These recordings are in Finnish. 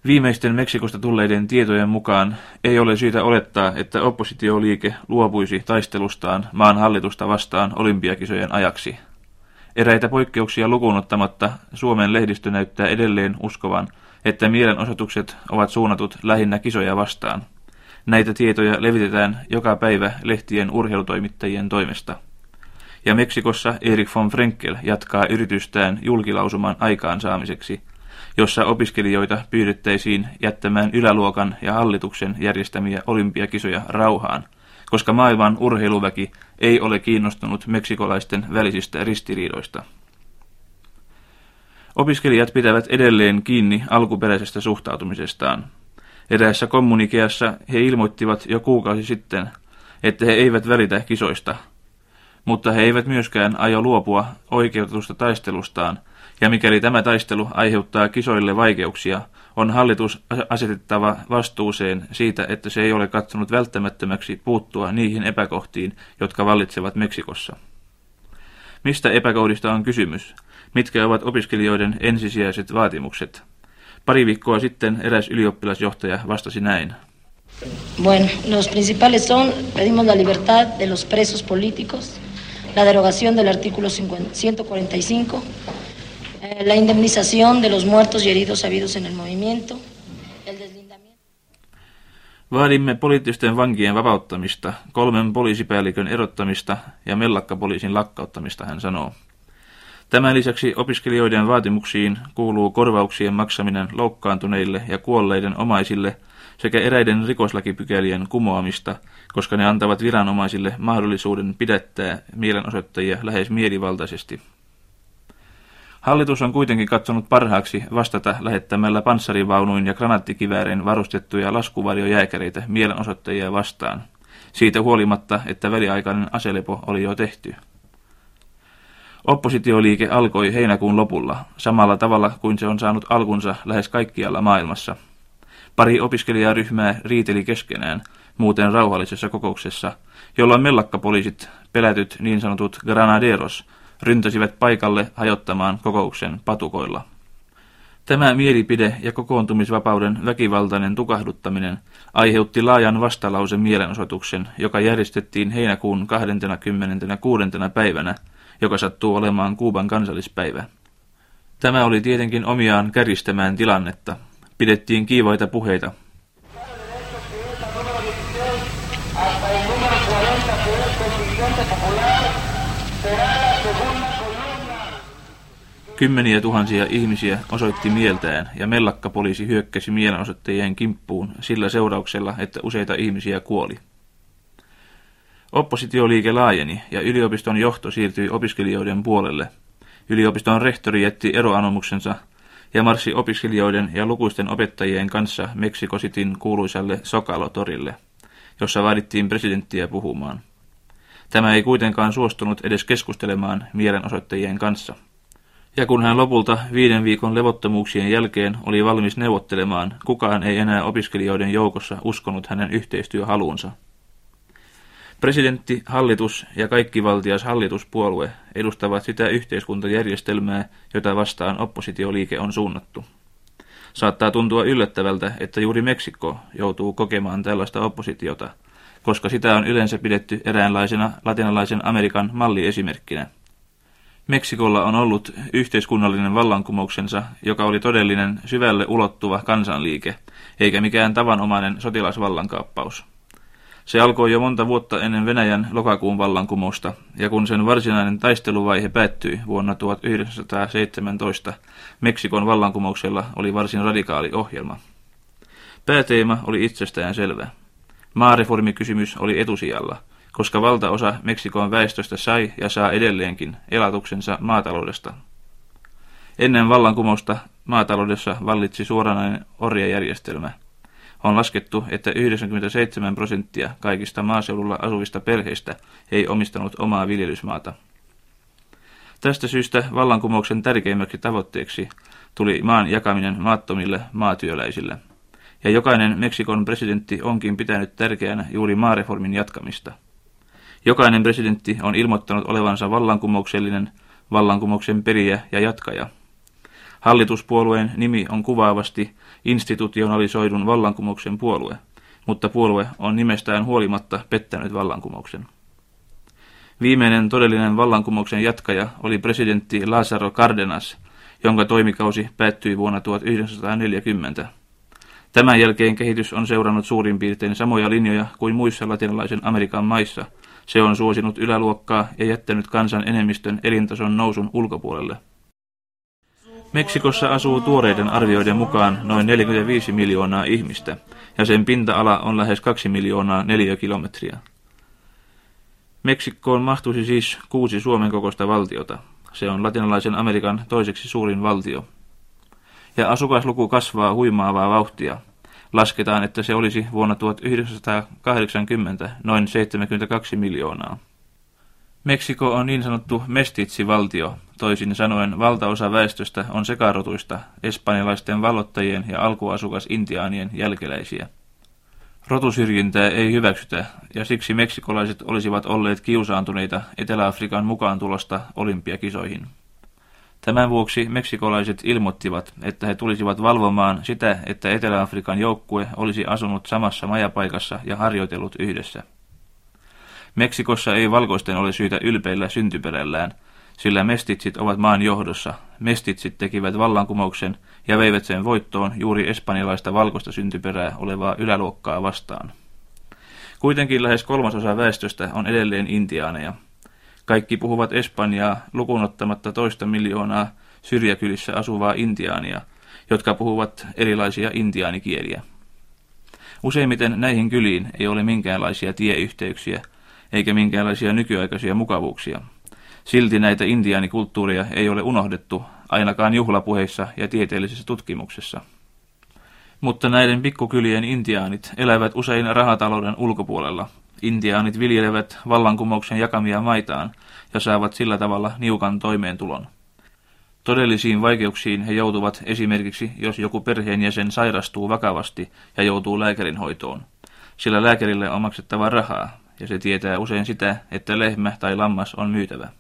Viimeisten Meksikosta tulleiden tietojen mukaan ei ole syytä olettaa, että oppositioliike luopuisi taistelustaan maan hallitusta vastaan olympiakisojen ajaksi. Eräitä poikkeuksia lukuun ottamatta Suomen lehdistö näyttää edelleen uskovan, että mielenosoitukset ovat suunnatut lähinnä kisoja vastaan. Näitä tietoja levitetään joka päivä lehtien urheilutoimittajien toimesta. Ja Meksikossa Erich von Frenkel jatkaa yritystään julkilausuman aikaansaamiseksi, jossa opiskelijoita pyydettäisiin jättämään yläluokan ja hallituksen järjestämiä olympiakisoja rauhaan, koska maailman urheiluväki ei ole kiinnostunut meksikolaisten välisistä ristiriidoista. Opiskelijat pitävät edelleen kiinni alkuperäisestä suhtautumisestaan. Eräässä kommunikeassa he ilmoittivat jo kuukausi sitten, että he eivät välitä kisoista, mutta he eivät myöskään aio luopua oikeutetusta taistelustaan, ja mikäli tämä taistelu aiheuttaa kisoille vaikeuksia, on hallitus asetettava vastuuseen siitä, että se ei ole katsonut välttämättömäksi puuttua niihin epäkohtiin, jotka vallitsevat Meksikossa. Mistä epäkohdista on kysymys? Mitkä ovat opiskelijoiden ensisijaiset vaatimukset? Pari viikkoa sitten eräs ylioppilasjohtaja vastasi näin. Bueno, los principales son, pedimos la libertad de los presos políticos, la derogación del artículo 145, la indemnización de los muertos y heridos habidos en el movimiento, el deslindamiento. Vaadimme poliittisten vankien vapauttamista, 3 poliisipäällikön erottamista ja mellakkapoliisin lakkauttamista, hän sanoo. Tämän lisäksi opiskelijoiden vaatimuksiin kuuluu korvauksien maksaminen loukkaantuneille ja kuolleiden omaisille sekä eräiden rikoslakipykälien kumoamista, koska ne antavat viranomaisille mahdollisuuden pidättää mielenosoittajia lähes mielivaltaisesti. Hallitus on kuitenkin katsonut parhaaksi vastata lähettämällä panssarivaunuin ja granaattikiväärein varustettuja laskuvarjojääkäreitä mielenosoittajia vastaan, siitä huolimatta, että väliaikainen aselepo oli jo tehty. Oppositioliike alkoi heinäkuun lopulla, samalla tavalla kuin se on saanut alkunsa lähes kaikkialla maailmassa. Pari opiskelijaryhmää riiteli keskenään, muuten rauhallisessa kokouksessa, jolloin mellakkapoliisit, pelätyt niin sanotut granaderos, ryntäsivät paikalle hajottamaan kokouksen patukoilla. Tämä mielipide- ja kokoontumisvapauden väkivaltainen tukahduttaminen aiheutti laajan vastalausen mielenosoituksen, joka järjestettiin heinäkuun 26. päivänä, joka sattuu olemaan Kuuban kansallispäivä. Tämä oli tietenkin omiaan kärjistämään tilannetta. Pidettiin kiivaita puheita. Kymmeniä tuhansia ihmisiä osoitti mieltään ja mellakkapoliisi hyökkäsi mielenosoittajien kimppuun sillä seurauksella, että useita ihmisiä kuoli. Oppositioliike laajeni ja yliopiston johto siirtyi opiskelijoiden puolelle. Yliopiston rehtori jätti eroanomuksensa ja marssi opiskelijoiden ja lukuisten opettajien kanssa Mexico Cityn kuuluisalle Zocalo-torille, jossa vaadittiin presidenttiä puhumaan. Tämä ei kuitenkaan suostunut edes keskustelemaan mielenosoittajien kanssa. Ja kun hän lopulta 5 viikon levottomuuksien jälkeen oli valmis neuvottelemaan, kukaan ei enää opiskelijoiden joukossa uskonut hänen yhteistyöhaluunsa. Presidentti, hallitus ja kaikkivaltias hallituspuolue edustavat sitä yhteiskuntajärjestelmää, jota vastaan oppositioliike on suunnattu. Saattaa tuntua yllättävältä, että juuri Meksiko joutuu kokemaan tällaista oppositiota, koska sitä on yleensä pidetty eräänlaisena latinalaisen Amerikan malliesimerkkinä. Meksikolla on ollut yhteiskunnallinen vallankumouksensa, joka oli todellinen syvälle ulottuva kansanliike, eikä mikään tavanomainen sotilasvallankaappaus. Se alkoi jo monta vuotta ennen Venäjän lokakuun vallankumousta, ja kun sen varsinainen taisteluvaihe päättyi vuonna 1917, Meksikon vallankumouksella oli varsin radikaali ohjelma. Pääteema oli itsestään selvä. Maareformikysymys oli etusijalla, koska valtaosa Meksikon väestöstä sai ja saa edelleenkin elatuksensa maataloudesta. Ennen vallankumousta maataloudessa vallitsi suoranainen orjajärjestelmä. On laskettu, että 97% kaikista maaseudulla asuvista perheistä ei omistanut omaa viljelysmaata. Tästä syystä vallankumouksen tärkeimmäksi tavoitteeksi tuli maan jakaminen maattomille maatyöläisille, ja jokainen Meksikon presidentti onkin pitänyt tärkeänä juuri maareformin jatkamista. Jokainen presidentti on ilmoittanut olevansa vallankumouksellinen, vallankumouksen perijä ja jatkaja. Hallituspuolueen nimi on kuvaavasti institutionalisoidun vallankumouksen puolue, mutta puolue on nimestään huolimatta pettänyt vallankumouksen. Viimeinen todellinen vallankumouksen jatkaja oli presidentti Lázaro Cárdenas, jonka toimikausi päättyi vuonna 1940. Tämän jälkeen kehitys on seurannut suurin piirtein samoja linjoja kuin muissa latinalaisen Amerikan maissa. Se on suosinut yläluokkaa ja jättänyt kansan enemmistön elintason nousun ulkopuolelle. Meksikossa asuu tuoreiden arvioiden mukaan noin 45 miljoonaa ihmistä, ja sen pinta-ala on lähes 2 miljoonaa neliökilometriä. Meksikkoon mahtuisi siis 6 Suomen kokoista valtiota. Se on latinalaisen Amerikan toiseksi suurin valtio. Ja asukasluku kasvaa huimaavaa vauhtia. Lasketaan, että se olisi vuonna 1980 noin 72 miljoonaa. Meksiko on niin sanottu mestitsivaltio, toisin sanoen valtaosa väestöstä on sekarotuista, espanjalaisten vallottajien ja alkuasukas-intiaanien jälkeläisiä. Rotusyrjintää ei hyväksytä, ja siksi meksikolaiset olisivat olleet kiusaantuneita Etelä-Afrikan mukaantulosta olympiakisoihin. Tämän vuoksi meksikolaiset ilmoittivat, että he tulisivat valvomaan sitä, että Etelä-Afrikan joukkue olisi asunut samassa majapaikassa ja harjoitellut yhdessä. Meksikossa ei valkoisten ole syytä ylpeillä syntyperällään, sillä mestitsit ovat maan johdossa. Mestitsit tekivät vallankumouksen ja veivät sen voittoon juuri espanjalaista valkoista syntyperää olevaa yläluokkaa vastaan. Kuitenkin lähes 1/3 väestöstä on edelleen intiaaneja. Kaikki puhuvat espanjaa lukunottamatta 2 miljoonaa syrjäkylissä asuvaa intiaania, jotka puhuvat erilaisia intiaanikieliä. Useimmiten näihin kyliin ei ole minkäänlaisia tieyhteyksiä eikä minkäänlaisia nykyaikaisia mukavuuksia. Silti näitä intiaanikulttuureja ei ole unohdettu, ainakaan juhlapuheissa ja tieteellisessä tutkimuksessa. Mutta näiden pikkukylien intiaanit elävät usein rahatalouden ulkopuolella. Intiaanit viljelevät vallankumouksen jakamia maitaan ja saavat sillä tavalla niukan toimeentulon. Todellisiin vaikeuksiin he joutuvat esimerkiksi, jos joku perheenjäsen sairastuu vakavasti ja joutuu lääkärinhoitoon, sillä lääkärille on maksettava rahaa, ja se tietää usein sitä, että lehmä tai lammas on myytävä.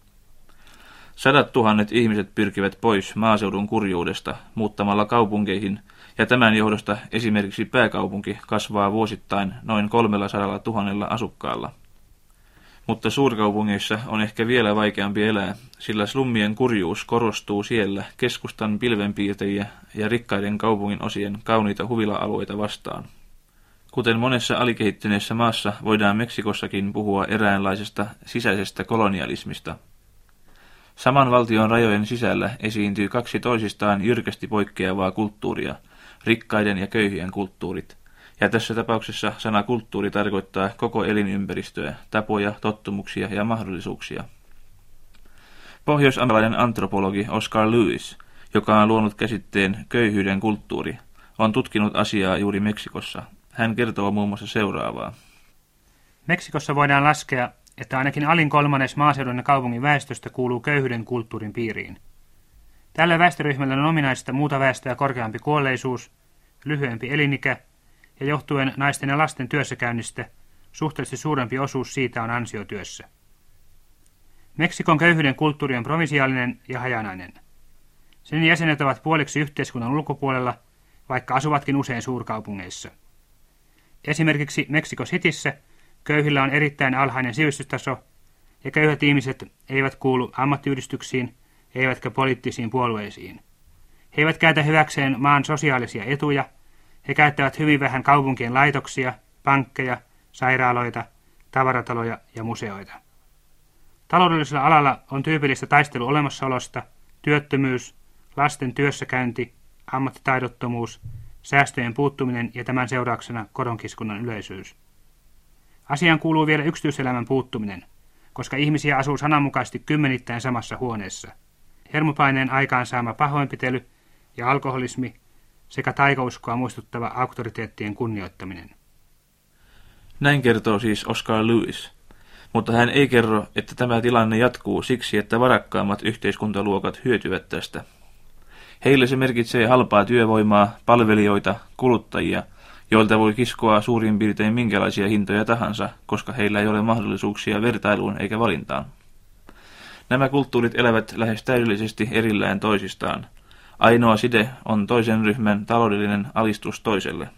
100 000 ihmiset pyrkivät pois maaseudun kurjuudesta muuttamalla kaupunkeihin, ja tämän johdosta esimerkiksi pääkaupunki kasvaa vuosittain noin 300 000 asukkaalla. Mutta suurkaupungeissa on ehkä vielä vaikeampi elää, sillä slummien kurjuus korostuu siellä keskustan pilvenpiirtäjiä ja rikkaiden kaupungin osien kauniita huvila-alueita vastaan. Kuten monessa alikehittyneessä maassa voidaan Meksikossakin puhua eräänlaisesta sisäisestä kolonialismista. Saman valtion rajojen sisällä esiintyy 2 toisistaan jyrkästi poikkeavaa kulttuuria, rikkaiden ja köyhien kulttuurit, ja tässä tapauksessa sana kulttuuri tarkoittaa koko elinympäristöä, tapoja, tottumuksia ja mahdollisuuksia. Pohjois-amerikkalainen antropologi Oscar Lewis, joka on luonut käsitteen köyhyyden kulttuuri, on tutkinut asiaa juuri Meksikossa. Hän kertoo muun muassa seuraavaa. Meksikossa voidaan laskea, että ainakin alin 1/3 maaseudun ja kaupungin väestöstä kuuluu köyhyyden kulttuurin piiriin. Tällä väestöryhmällä on ominaista muuta väestöä korkeampi kuolleisuus, lyhyempi elinikä ja johtuen naisten ja lasten työssäkäynnistä suhteellisesti suurempi osuus siitä on ansiotyössä. Meksikon köyhyyden kulttuuri on provinsiaalinen ja hajanainen. Sen jäsenet ovat puoliksi yhteiskunnan ulkopuolella, vaikka asuvatkin usein suurkaupungeissa. Esimerkiksi Meksiko Cityssä köyhillä on erittäin alhainen sivistystaso, ja köyhät ihmiset eivät kuulu ammattiyhdistyksiin, eivätkä poliittisiin puolueisiin. He eivät käytä hyväkseen maan sosiaalisia etuja, he käyttävät hyvin vähän kaupunkien laitoksia, pankkeja, sairaaloita, tavarataloja ja museoita. Taloudellisella alalla on tyypillistä taistelu olemassaolosta, työttömyys, lasten työssäkäynti, ammattitaidottomuus, säästöjen puuttuminen ja tämän seurauksena kodonkiskunnan yleisyys. Asiaan kuuluu vielä yksityiselämän puuttuminen, koska ihmisiä asuu sananmukaisesti kymmenittäin samassa huoneessa. Hermopaineen aikaansaama pahoinpitely ja alkoholismi sekä taikauskoa muistuttava auktoriteettien kunnioittaminen. Näin kertoo siis Oscar Lewis, mutta hän ei kerro, että tämä tilanne jatkuu siksi, että varakkaammat yhteiskuntaluokat hyötyvät tästä. Heille se merkitsee halpaa työvoimaa, palvelijoita, kuluttajia, joilta voi kiskoa suurin piirtein minkälaisia hintoja tahansa, koska heillä ei ole mahdollisuuksia vertailuun eikä valintaan. Nämä kulttuurit elävät lähes täydellisesti erillään toisistaan. Ainoa side on toisen ryhmän taloudellinen alistus toiselle.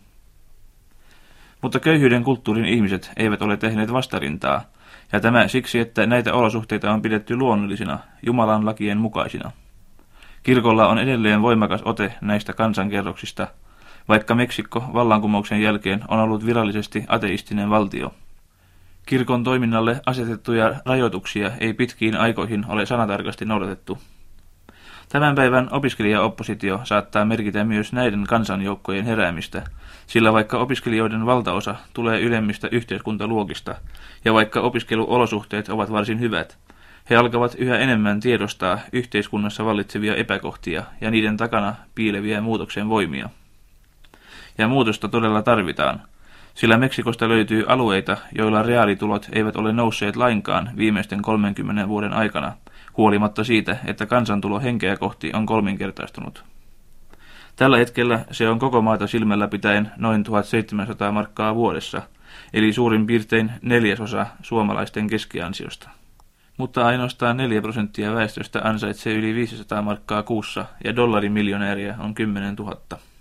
Mutta köyhyyden kulttuurin ihmiset eivät ole tehneet vastarintaa, ja tämä siksi, että näitä olosuhteita on pidetty luonnollisina, Jumalan lakien mukaisina. Kirkolla on edelleen voimakas ote näistä kansankerroksista, vaikka Meksikko vallankumouksen jälkeen on ollut virallisesti ateistinen valtio. Kirkon toiminnalle asetettuja rajoituksia ei pitkiin aikoihin ole sanatarkasti noudatettu. Tämän päivän opiskelijaoppositio saattaa merkitä myös näiden kansanjoukkojen heräämistä, sillä vaikka opiskelijoiden valtaosa tulee ylemmistä yhteiskuntaluokista ja vaikka opiskeluolosuhteet ovat varsin hyvät, he alkavat yhä enemmän tiedostaa yhteiskunnassa vallitsevia epäkohtia ja niiden takana piileviä muutoksen voimia. Ja muutosta todella tarvitaan, sillä Meksikosta löytyy alueita, joilla reaalitulot eivät ole nousseet lainkaan viimeisten 30 vuoden aikana, huolimatta siitä, että kansantulo henkeä kohti on kolminkertaistunut. Tällä hetkellä se on koko maata silmällä pitäen noin 1700 markkaa vuodessa, eli suurin piirtein 1/4 suomalaisten keskiansiosta. Mutta ainoastaan 4% väestöstä ansaitsee yli 500 markkaa kuussa ja dollarimiljonääriä on 10 000.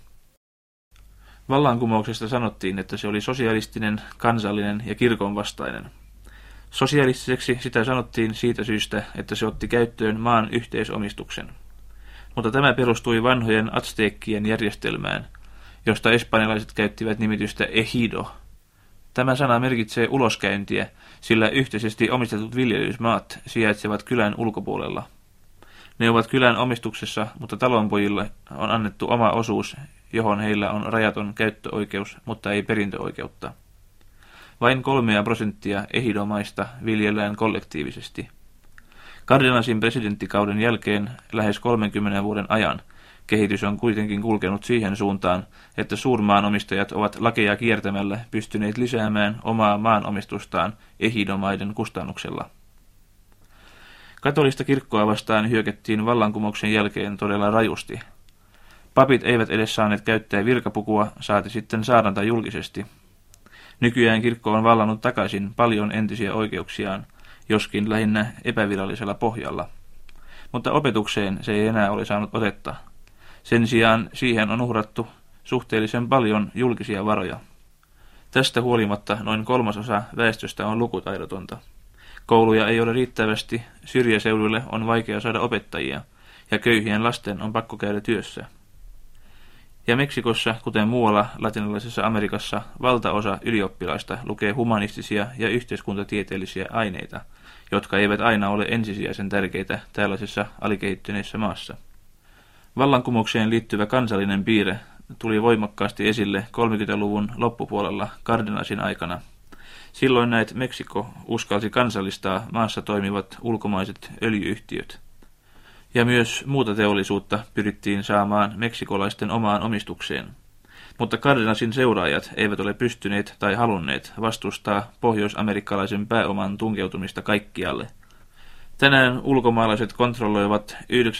Vallankumouksesta sanottiin, että se oli sosialistinen, kansallinen ja kirkon vastainen. Sosialistiseksi sitä sanottiin siitä syystä, että se otti käyttöön maan yhteisomistuksen. Mutta tämä perustui vanhojen azteekkien järjestelmään, josta espanjalaiset käyttivät nimitystä ejido. Tämä sana merkitsee uloskäyntiä, sillä yhteisesti omistetut viljelysmaat sijaitsevat kylän ulkopuolella. Ne ovat kylän omistuksessa, mutta talonpojille on annettu oma osuus, johon heillä on rajaton käyttöoikeus, mutta ei perintöoikeutta. Vain 3% ejidomaista viljellään kollektiivisesti. Cardenasin presidenttikauden jälkeen lähes 30 vuoden ajan kehitys on kuitenkin kulkenut siihen suuntaan, että suurmaanomistajat ovat lakeja kiertämällä pystyneet lisäämään omaa maanomistustaan ejidomaiden kustannuksella. Katolista kirkkoa vastaan hyökättiin vallankumouksen jälkeen todella rajusti. Papit eivät edes saaneet käyttää virkapukua, saati sitten saarnata julkisesti. Nykyään kirkko on vallannut takaisin paljon entisiä oikeuksiaan, joskin lähinnä epävirallisella pohjalla. Mutta opetukseen se ei enää ole saanut otetta. Sen sijaan siihen on uhrattu suhteellisen paljon julkisia varoja. Tästä huolimatta noin 1/3 väestöstä on lukutaidotonta. Kouluja ei ole riittävästi, syrjäseuduille on vaikea saada opettajia, ja köyhien lasten on pakko käydä työssä. Ja Meksikossa, kuten muualla latinalaisessa Amerikassa, valtaosa ylioppilaista lukee humanistisia ja yhteiskuntatieteellisiä aineita, jotka eivät aina ole ensisijaisen tärkeitä tällaisessa alikehittyneessä maassa. Vallankumoukseen liittyvä kansallinen piirre tuli voimakkaasti esille 30-luvun loppupuolella Cardenasin aikana. Silloin näet Meksiko uskalsi kansallistaa maassa toimivat ulkomaiset öljyyhtiöt. Ja myös muuta teollisuutta pyrittiin saamaan meksikolaisten omaan omistukseen. Mutta Cardenasin seuraajat eivät ole pystyneet tai halunneet vastustaa pohjoisamerikkalaisen pääoman tunkeutumista kaikkialle. Tänään ulkomaalaiset kontrolloivat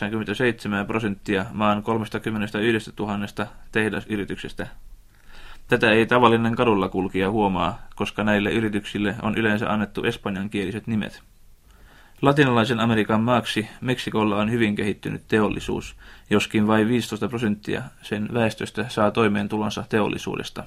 97% maan 31 000 tehdasyrityksestä. Tätä ei tavallinen kadulla kulkija huomaa, koska näille yrityksille on yleensä annettu espanjankieliset nimet. Latinalaisen Amerikan maaksi Meksikolla on hyvin kehittynyt teollisuus, joskin vain 15% sen väestöstä saa toimeentulonsa teollisuudesta.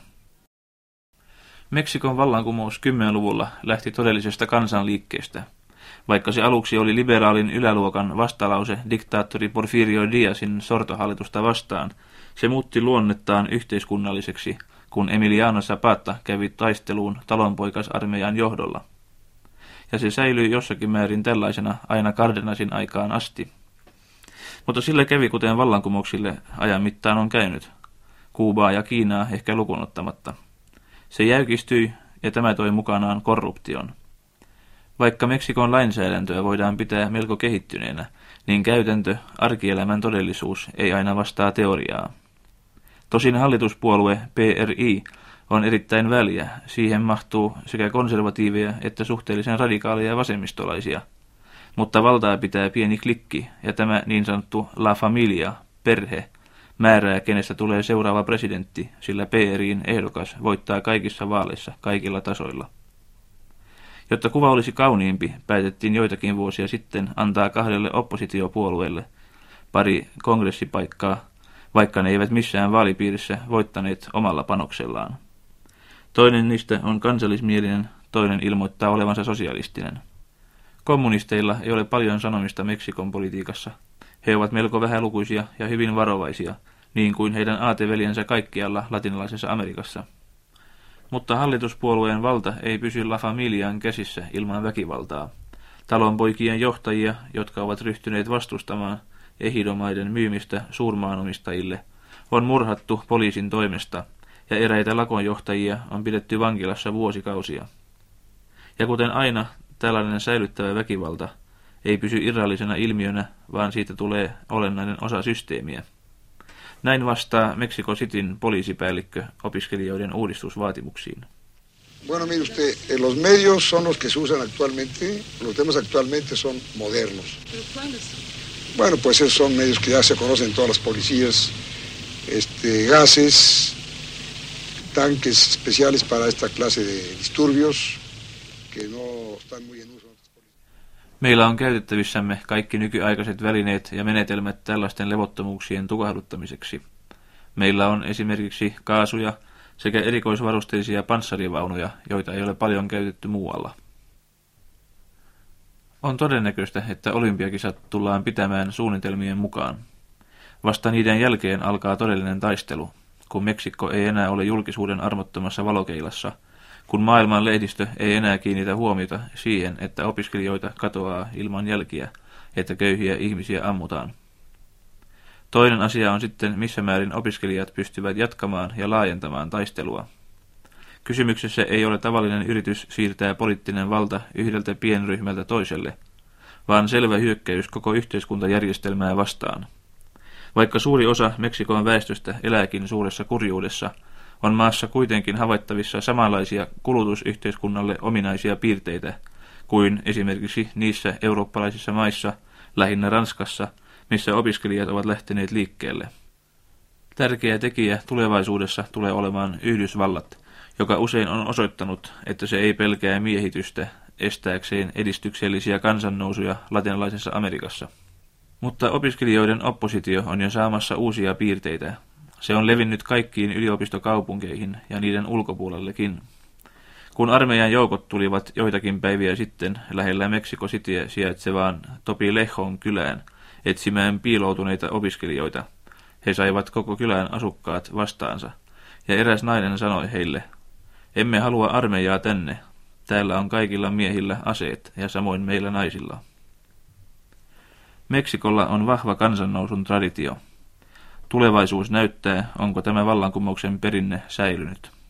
Meksikon vallankumous 10-luvulla lähti todellisesta kansanliikkeestä. Vaikka se aluksi oli liberaalin yläluokan vastalause diktaattori Porfirio Díazin sortohallitusta vastaan, se muutti luonnettaan yhteiskunnalliseksi, kun Emiliano Zapata kävi taisteluun talonpoikasarmeijan johdolla. Ja se säilyi jossakin määrin tällaisena aina Cardenasin aikaan asti. Mutta sille kävi kuten vallankumouksille ajan mittaan on käynyt, Kuubaa ja Kiinaa ehkä lukunottamatta. Se jäykistyi ja tämä toi mukanaan korruption. Vaikka Meksikon lainsäädäntöä voidaan pitää melko kehittyneenä, niin käytäntö, arkielämän todellisuus ei aina vastaa teoriaa. Tosin hallituspuolue PRI on erittäin väliä, siihen mahtuu sekä konservatiiveja että suhteellisen radikaaleja vasemmistolaisia. Mutta valtaa pitää pieni klikki, ja tämä niin sanottu La Familia, perhe, määrää kenestä tulee seuraava presidentti, sillä PRI:n ehdokas voittaa kaikissa vaaleissa kaikilla tasoilla. Jotta kuva olisi kauniimpi, päätettiin joitakin vuosia sitten antaa 2 oppositiopuolueelle, pari kongressipaikkaa, vaikka ne eivät missään vaalipiirissä voittaneet omalla panoksellaan. Toinen niistä on kansallismielinen, toinen ilmoittaa olevansa sosialistinen. Kommunisteilla ei ole paljon sanomista Meksikon politiikassa. He ovat melko vähälukuisia ja hyvin varovaisia, niin kuin heidän aateveljensä kaikkialla latinalaisessa Amerikassa. Mutta hallituspuolueen valta ei pysy La Familian käsissä ilman väkivaltaa. Talonpoikien johtajia, jotka ovat ryhtyneet vastustamaan ehidomaiden myymistä suurmaanomistajille, on murhattu poliisin toimesta, ja eräitä lakonjohtajia on pidetty vankilassa vuosikausia. Ja kuten aina, tällainen säilyttävä väkivalta ei pysy irrallisena ilmiönä, vaan siitä tulee olennainen osa systeemiä. Näin vastaa Mexico Cityn poliisipäällikkö opiskelijoiden uudistusvaatimuksiin. Bueno, mire usted, los medios son los que se usan actualmente, los temas actualmente son modernos. Bueno, pues esos son medios que ya se conocen en todas las policías, gases, tanques especiales para esta clase de disturbios, que no están muy en uso. Meillä on käytettävissämme kaikki nykyaikaiset välineet ja menetelmät tällaisten levottomuuksien tukahduttamiseksi. Meillä on esimerkiksi kaasuja sekä erikoisvarusteisia panssarivaunuja, joita ei ole paljon käytetty muualla. On todennäköistä, että olympiakisat tullaan pitämään suunnitelmien mukaan. Vasta niiden jälkeen alkaa todellinen taistelu, kun Meksikko ei enää ole julkisuuden armottomassa valokeilassa, kun maailman lehdistö ei enää kiinnitä huomiota siihen, että opiskelijoita katoaa ilman jälkiä, että köyhiä ihmisiä ammutaan. Toinen asia on sitten, missä määrin opiskelijat pystyvät jatkamaan ja laajentamaan taistelua. Kysymyksessä ei ole tavallinen yritys siirtää poliittinen valta yhdeltä pienryhmältä toiselle, vaan selvä hyökkäys koko yhteiskuntajärjestelmää vastaan. Vaikka suuri osa Meksikon väestöstä elääkin suuressa kurjuudessa, on maassa kuitenkin havaittavissa samanlaisia kulutusyhteiskunnalle ominaisia piirteitä kuin esimerkiksi niissä eurooppalaisissa maissa, lähinnä Ranskassa, missä opiskelijat ovat lähteneet liikkeelle. Tärkeä tekijä tulevaisuudessa tulee olemaan Yhdysvallat, joka usein on osoittanut, että se ei pelkää miehitystä estääkseen edistyksellisiä kansannousuja latinalaisessa Amerikassa. Mutta opiskelijoiden oppositio on jo saamassa uusia piirteitä. Se on levinnyt kaikkiin yliopistokaupunkeihin ja niiden ulkopuolellekin. Kun armeijan joukot tulivat joitakin päiviä sitten lähellä Mexico Cityä sijaitsevaan Topilejón kylään etsimään piiloutuneita opiskelijoita, he saivat koko kylän asukkaat vastaansa, ja eräs nainen sanoi heille, "Emme halua armeijaa tänne, täällä on kaikilla miehillä aseet ja samoin meillä naisilla." Meksikolla on vahva kansannousun traditio. Tulevaisuus näyttää, onko tämä vallankumouksen perinne säilynyt.